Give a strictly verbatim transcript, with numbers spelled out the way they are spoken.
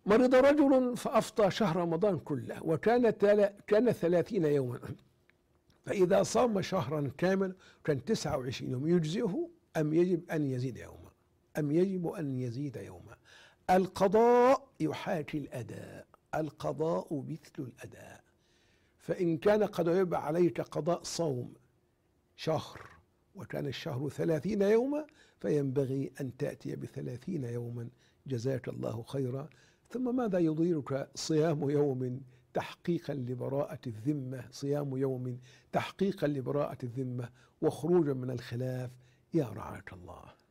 مرض رجل فأفطر شهر رمضان كله وكان كان ثلاثين يوما، فإذا صام شهرا كامل كان تسعة وعشرين يوم يجزئه أم يجب أن يزيد يوما؟ أم يجب أن يزيد يوما؟ القضاء يحاكي الأداء، القضاء مثل الأداء. فإن كان قد وجب عليك قضاء صوم شهر وكان الشهر ثلاثين يوما فينبغي أن تأتي بثلاثين يوما، جزاك الله خيرا. ثم ماذا يضيرك صيام يوم تحقيقا لبراءة الذمة، صيام يوم تحقيقا لبراءة الذمة وخروجا من الخلاف، يا رعاك الله.